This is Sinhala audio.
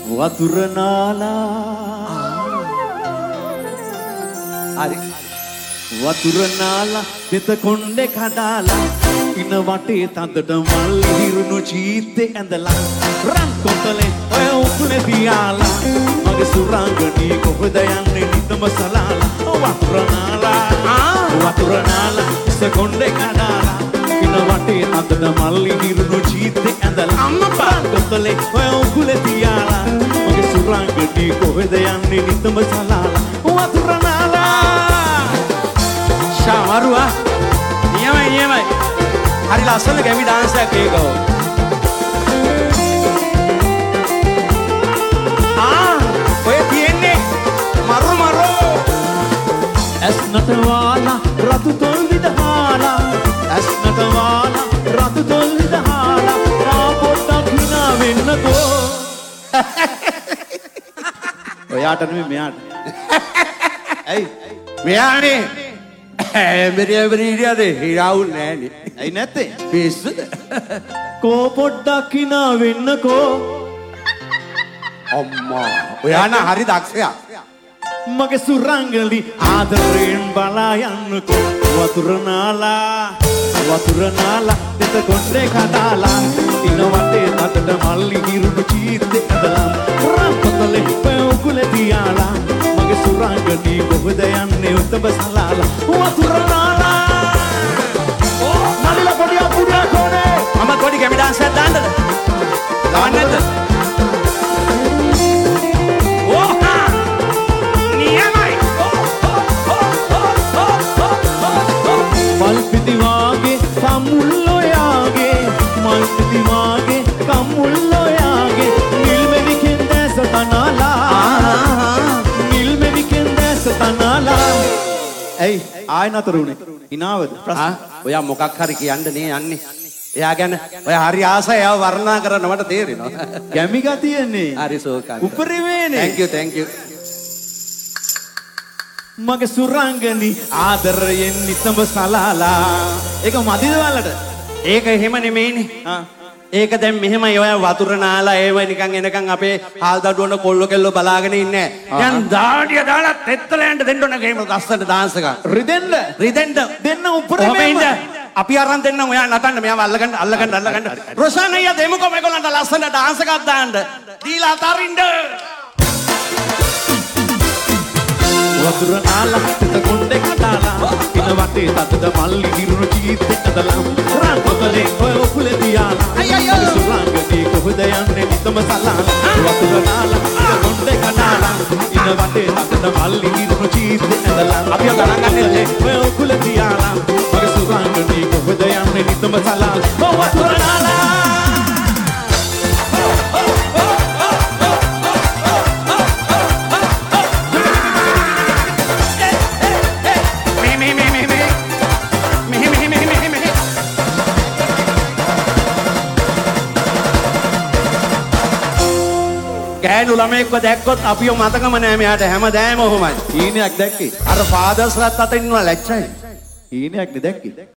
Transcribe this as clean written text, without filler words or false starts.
වතුර නාලා හරි වතුර නාලා දෙත කොණ්ඩේ කඩාලා ඉන වටේ තඳට මල් හිරුණු චීත්තේ ඇඳලා රන් කොතලේ ඔය උකුලේ තියාලා මගේ සුරංගනී කොහෙද යන්නේ නිතම සලාලා වතුර නාලා දෙත කොණ්ඩේ කඩාලා ඉන වටේ තඳට මල් හිරුණු චීත්තේ ඇඳලා අම්මා කොතලේ ඔය උකුලේ තියාලා මගේ සුරංගනී කොහෙද යන්නේ නිතම සලාලා වතුර නාලා ශාමරුවා නියමයි හරි ලස්සන ගැමි ඩාන්ස් එකක් ඒකෝ ඔය තියෙන්නේ මරු ඇස් නටවාලා රතු තොල් විදහාලා ඇස් නටවාලා රතු තොල් විදහාලා ආ පොඩ්ඩක් hina වෙන්නකෝ ඔයාට නෙමෙයි මෙයාට ඇයි මෙයානේ මෙරියද හිරාවුල් නෑනේ ඇයි නැත්තේ පිස්සුද කෝ පොඩ්ඩක් hina වෙන්නකෝ අම්මා ඔයා නම් හරි දක්ෂයා මගේ සුරංගලි ආදරයෙන් බලා යන්නකෝ වතුර නාලා දෙත කොණ්ඩේ කඩාලා ඉන වටේ තටට මල්ලි හිරුණු චීත්තේ ඇඳලා රන් කොතලේ පෙවුකුලේ තියාලා මගේ සුරංගනී කොහෙද යන්නේ උතබ සලාලා වතුර නාලා නලිලා පොඩි අපුඩියා කොනේ මම පොඩි ගැමි ඩාන්ස් එකක් දාන්නද දාන්නද ඇයි ආය නතර උනේ ඉනාවද ප්‍රශ්න ඔයා මොකක් හරි කියන්න නේ යන්නේ එයා ගැන ඔයා හරි ආසයි එයාව වර්ණනා කරන්න මට තේරෙනවා ගැමි ගතියනේ හරි සෝකන් උපරිමේනේ thank you මගේ සුරංගනි ආදරයෙන් නිතම සලාලා ඒක මදිද වලට ඒක එහෙම නෙමෙයිනේ ඒක දැන් මෙහෙමයි ඔය වතුර නාලා ඒව නිකන් එනකන් අපේ හාල් දඩුවන කොල්ල කෙල්ල බලාගෙන ඉන්නේ දැන් දාඩිය දාලා තෙත්තලෙන්ට දෙන්න ඕන ගේම ලස්සන ඩාන්ස් එකක් රිදෙන්න දෙන්න උපරිමේම අපි අරන් දෙන්න ඔයා නටන්න මෙයාව අල්ලගන්න රොෂාන් අයියා දෙමුකෝ මේගොල්ලන්ට ලස්සන ඩාන්ස් එකක් දාන්න දීලා අතරින්ද වතුර නාලා දෙත කොණ්ඩේ කඩාලා ඉන වටේ තතද මල්ලි හිරුණු චීත්තේ ඇඳලා රන් කොතලේ ඔය උකුලේ තියාලා සුරංගනී කොහෙද යන්නේ නිතම සලාලා වතුර නාලා දෙත කොණ්ඩේ කඩාලා ඉන වටේ තතද මල්ලි හිරුණු චීත්තේ ඇඳලා අපි ගණන් ගන්නේ ඔය උකුලේ තියාලා මගේ සුරංගනී කොහෙද යන්නේ නිතම සලාලා වතුර නාලා ගෑනු ළමෙක්ව දැක්කොත් අපිව මතකම නෑ මෙයාට හැමදාම ඔහොමයි ඊනයක් දැක්කේ අර ෆාදර්ස්ලාත් අත ඉන්නවා ලැච්චයි ඊනයක් නේ දැක්කේ